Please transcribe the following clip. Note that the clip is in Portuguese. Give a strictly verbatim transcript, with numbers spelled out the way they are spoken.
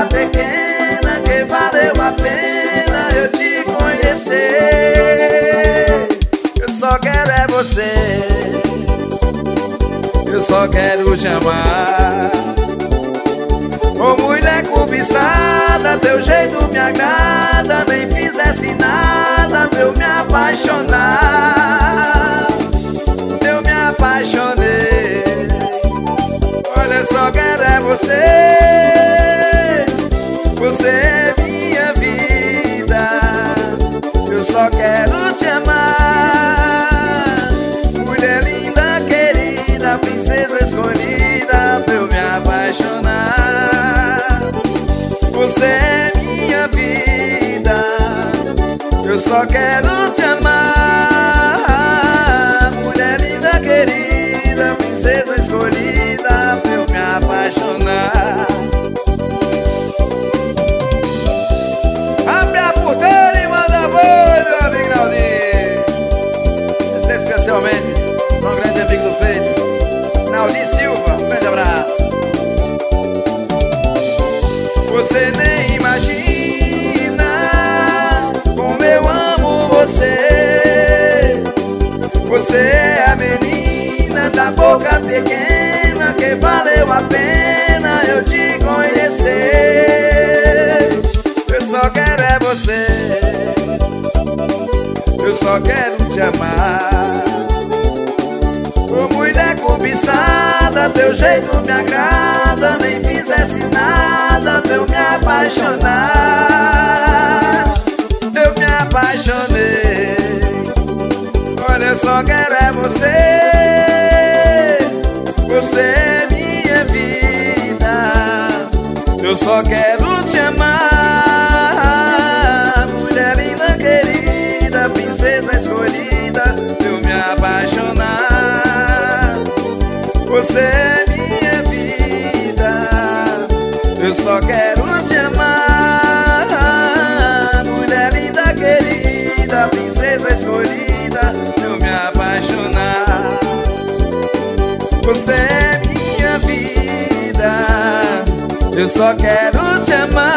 boca pequena que valeu a pena eu te conhecer. Eu só quero é você, eu só quero te amar. Ô mulher cobiçada, teu jeito me agrada, nem fizesse nada pra eu me apaixonar. Eu me apaixonei. Olha, eu só quero é você, você é minha vida. Eu só quero te amar. Mulher linda, querida, princesa escolhida pra eu me apaixonar. Você é minha vida, eu só quero te amar. Mulher linda, querida, princesa escolhida pra eu me apaixonar. Abre a porteira e manda boi, meu amigo Naldinho. Esse é especialmente um grande amigo do peito, Naldinho Silva. Um grande abraço. Você nem imagina como eu amo você. Você é a menina da boca pequena que valeu a pena eu te conhecer. Eu só quero é você, eu só quero te amar. Ô mulher cobiçada, teu jeito me agrada, nem fizesse nada pra eu me apaixonar. Eu me apaixonei. Olha, eu só quero é você, você é minha vida. Eu só quero te amar. Mulher linda, querida, princesa escolhida pra eu me apaixonar. Você é minha vida, eu só quero te amar. Mulher linda, querida, princesa escolhida, eu me apaixonar. Você é minha vida, eu só quero te amar.